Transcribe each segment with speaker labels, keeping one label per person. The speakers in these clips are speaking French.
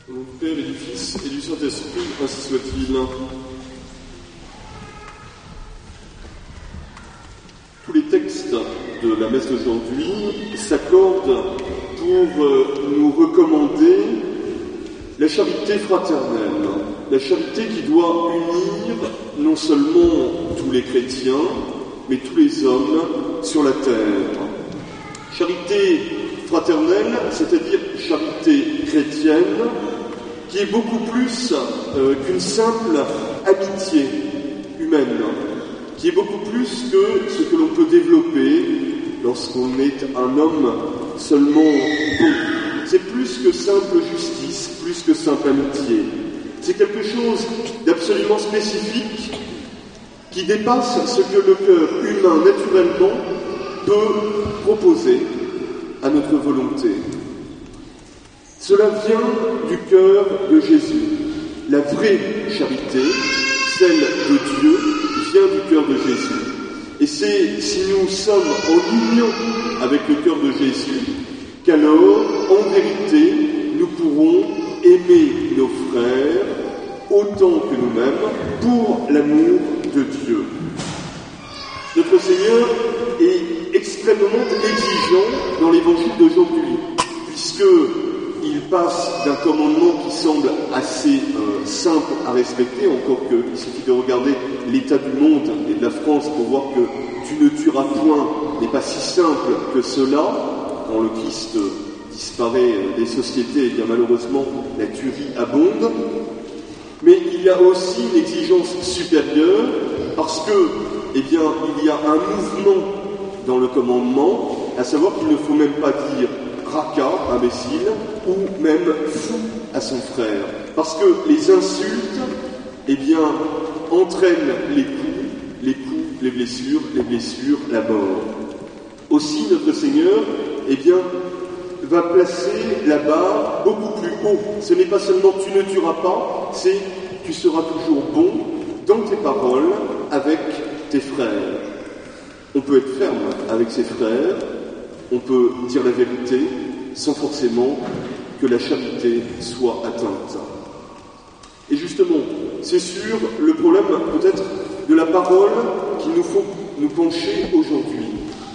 Speaker 1: Au nom du Père et du Fils et du Saint-Esprit, ainsi soit-il. Tous les textes de la messe d'aujourd'hui s'accordent pour nous recommander la charité fraternelle, la charité qui doit unir non seulement tous les chrétiens, mais tous les hommes sur la terre. Charité fraternelle, c'est-à-dire charité chrétienne, qui est beaucoup plus qu'une simple amitié humaine, qui est beaucoup plus que ce que l'on peut développer lorsqu'on est un homme seulement bon. C'est plus que simple justice, plus que simple amitié. C'est quelque chose d'absolument spécifique qui dépasse ce que le cœur humain, naturellement, peut proposer à notre volonté. Cela vient du cœur de Jésus. La vraie charité, celle de Dieu, vient du cœur de Jésus. Et c'est si nous sommes en union avec le cœur de Jésus qu'alors, en vérité, nous pourrons aimer nos frères autant que nous-mêmes pour l'amour de Dieu. Notre Seigneur est extrêmement exigeant dans l'évangile d'aujourd'hui, puisqu'il passe d'un commandement qui semble assez simple à respecter, encore qu'il suffit de regarder l'état du monde et de la France pour voir que tu ne tueras point n'est pas si simple que cela. Quand le Christ disparaît des sociétés, et bien malheureusement la tuerie abonde. Mais il y a aussi une exigence supérieure, parce que, il y a un mouvement dans le commandement, à savoir qu'il ne faut même pas dire raca, imbécile, ou même fou à son frère. Parce que les insultes, entraînent les coups, les blessures, la mort. Aussi, notre Seigneur, va placer la barre beaucoup plus haut. Ce n'est pas seulement tu ne tueras pas, c'est tu seras toujours bon dans tes paroles avec tes frères. On peut être ferme avec ses frères, on peut dire la vérité sans forcément que la charité soit atteinte. Et justement, c'est sur le problème peut-être de la parole qu'il nous faut nous pencher aujourd'hui.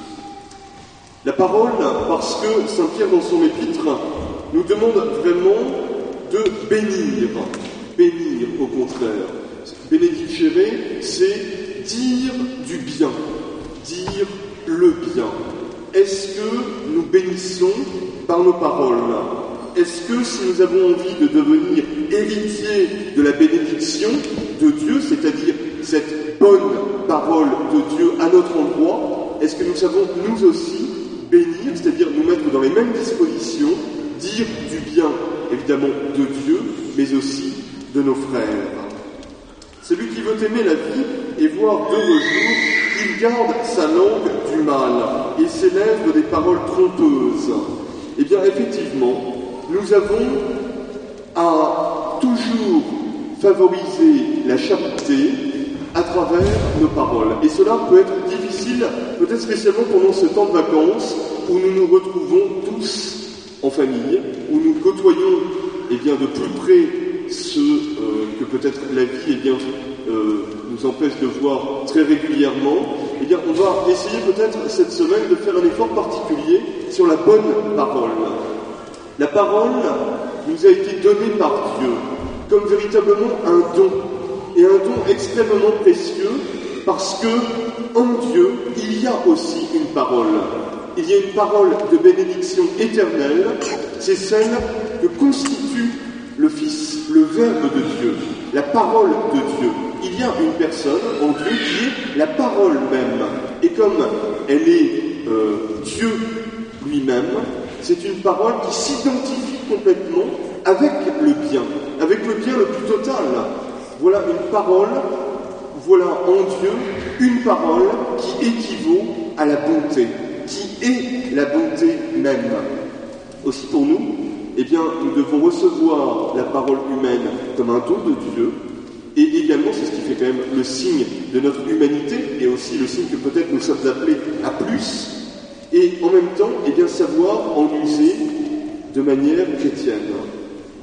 Speaker 1: La parole, parce que Saint Pierre dans son épître nous demande vraiment de bénir au contraire. Benedicere, c'est dire du bien, dire le bien. Est-ce que nous bénissons par nos paroles? Est-ce que si nous avons envie de devenir héritiers de la bénédiction de Dieu, c'est-à-dire cette bonne parole de Dieu à notre endroit, est-ce que nous savons nous aussi bénir, c'est-à-dire nous mettre dans les mêmes dispositions, dire du bien, évidemment, de Dieu, mais aussi de nos frères. Celui qui veut aimer la vie et voir d'heureux jours, il garde sa langue du mal et ses lèvres des paroles trompeuses. Effectivement, nous avons à toujours favoriser la charité à travers nos paroles. Et cela peut être difficile, peut-être spécialement pendant ce temps de vacances où nous nous retrouvons tous en famille, où nous côtoyons de plus près ceux que peut-être la vie nous empêche de voir très régulièrement. On va essayer peut-être cette semaine de faire un effort particulier sur la bonne parole. La parole nous a été donnée par Dieu comme véritablement un don. Et un don extrêmement précieux parce que en Dieu, il y a aussi une parole. Il y a une parole de bénédiction éternelle, c'est celle que constitue le Fils, le Verbe de Dieu, la parole de Dieu. Il y a une personne en Dieu qui est la parole même. Et comme elle est Dieu lui-même, c'est une parole qui s'identifie complètement avec le bien le plus total. Voilà une parole, voilà en Dieu une parole qui équivaut à la bonté, qui est la bonté même. Aussi pour nous, nous devons recevoir la parole humaine comme un don de Dieu, et également c'est ce qui fait quand même le signe de notre humanité, et aussi le signe que peut-être nous sommes appelés à plus, et en même temps, savoir en user de manière chrétienne.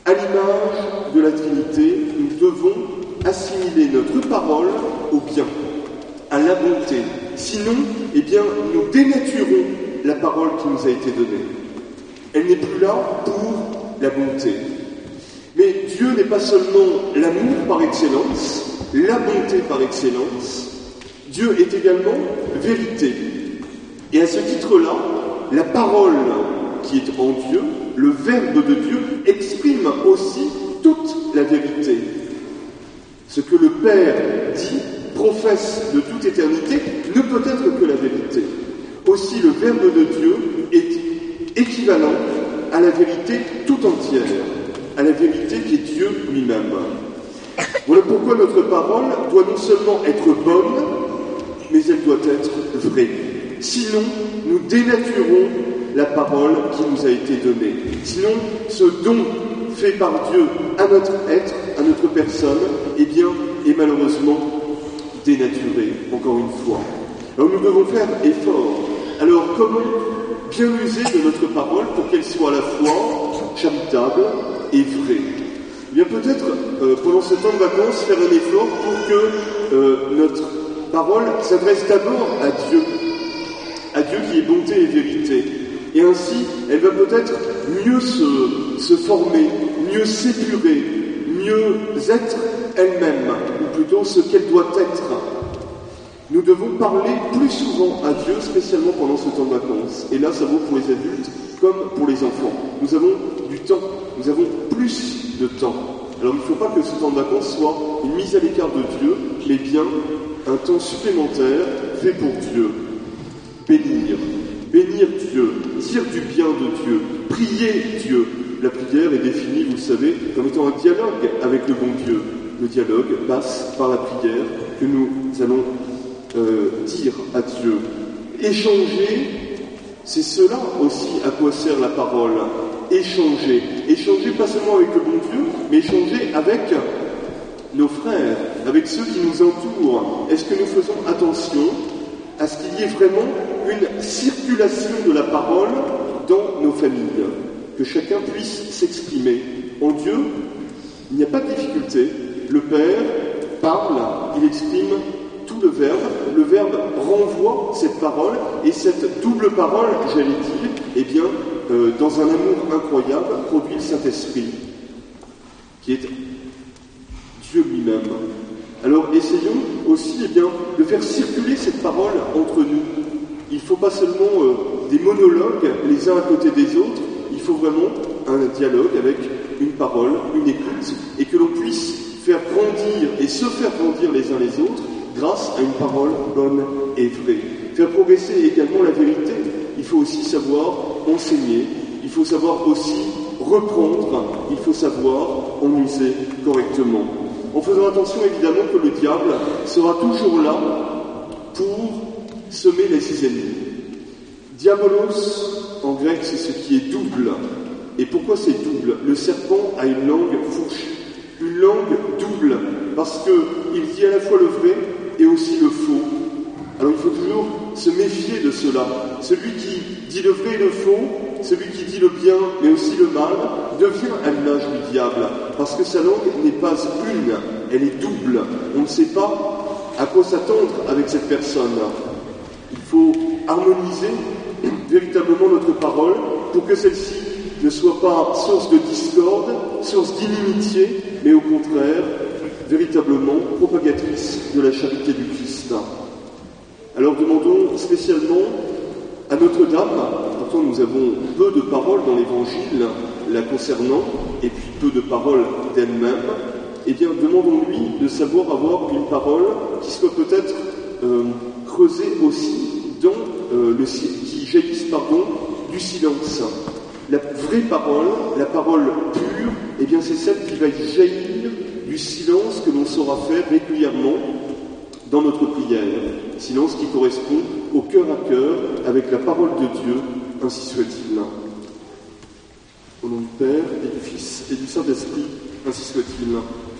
Speaker 1: À l'image de la Trinité, nous devons assimiler notre parole au bien, à la bonté. Sinon, eh bien, nous dénaturons la parole qui nous a été donnée. Elle n'est plus là pour la bonté. Mais Dieu n'est pas seulement l'amour par excellence, la bonté par excellence. Dieu est également vérité. Et à ce titre-là, la parole qui est en Dieu, le Verbe de Dieu, exprime aussi toute la vérité. Ce que le Père dit, professe de toute éternité, ne peut être que la vérité. Aussi, le Verbe de Dieu est équivalent à la vérité tout entière, à la vérité qui est Dieu lui-même. Voilà pourquoi notre parole doit non seulement être bonne, mais elle doit être vraie. Sinon, nous dénaturons la parole qui nous a été donnée. Sinon, ce don fait par Dieu à notre être, à notre personne, eh bien, est malheureusement dénaturé, encore une fois. Alors nous devons faire effort. Alors comment bien user de notre parole pour qu'elle soit à la fois charitable et vraie? Eh bien peut-être, pendant ce temps de vacances, faire un effort pour que notre parole s'adresse d'abord à Dieu qui est bonté et vérité. Et ainsi, elle va peut-être mieux se former, mieux s'épurer, mieux être elle-même, ou plutôt ce qu'elle doit être. Nous devons parler plus souvent à Dieu, spécialement pendant ce temps de vacances. Et là, ça vaut pour les adultes comme pour les enfants. Nous avons du temps, nous avons plus de temps. Alors il ne faut pas que ce temps de vacances soit une mise à l'écart de Dieu, mais bien un temps supplémentaire fait pour Dieu. Bénir Dieu, dire du bien de Dieu, prier Dieu. La prière est définie, vous le savez, comme étant un dialogue avec le bon Dieu. Le dialogue passe par la prière que nous allons dire à Dieu. Échanger, c'est cela aussi à quoi sert la parole. Échanger pas seulement avec le bon Dieu, mais échanger avec nos frères, avec ceux qui nous entourent. Est-ce que nous faisons attention à ce qu'il y ait vraiment une circulation de la parole dans nos familles, que chacun puisse s'exprimer. En Dieu, il n'y a pas de difficulté. Le Père parle, il exprime tout le Verbe renvoie cette parole, et cette double parole, j'allais dire, eh bien, dans un amour incroyable, produit le Saint-Esprit, qui est Dieu lui-même. Alors essayons aussi eh bien, de faire circuler cette parole entre nous. Il ne faut pas seulement des monologues les uns à côté des autres, il faut vraiment un dialogue avec une parole, une écoute, et que l'on puisse faire grandir et se faire grandir les uns les autres grâce à une parole bonne et vraie. Faire progresser également la vérité. Il faut aussi savoir enseigner, il faut savoir aussi reprendre, il faut savoir en user correctement. En faisant attention évidemment que le diable sera toujours là pour semer les ses ennemis. Diabolos, en grec, c'est ce qui est double. Et pourquoi c'est double? Le serpent a une langue fourche, une langue double, parce qu'il dit à la fois le vrai et aussi le faux. Alors il faut toujours se méfier de cela. Celui qui dit le vrai et le faux, celui qui dit le bien mais aussi le mal, devient à l'image du diable, parce que sa langue n'est pas une, elle est double. On ne sait pas à quoi s'attendre avec cette personne. Il faut harmoniser véritablement notre parole pour que celle-ci ne soit pas source de discorde, source d'inimitié, mais au contraire, véritablement propagatrice de la charité du Christ. Alors demandons spécialement à Notre-Dame, pourtant nous avons peu de paroles dans l'Évangile la concernant, et puis peu de paroles d'elle-même, eh bien demandons-lui de savoir avoir une parole qui soit peut-être creusée aussi dans qui jaillisse du silence. La vraie parole, la parole pure, eh bien c'est celle qui va jaillir du silence que l'on saura faire régulièrement dans notre prière. Silence qui correspond au cœur à cœur avec la parole de Dieu, ainsi soit-il. Au nom du Père et du Fils et du Saint-Esprit, ainsi soit-il.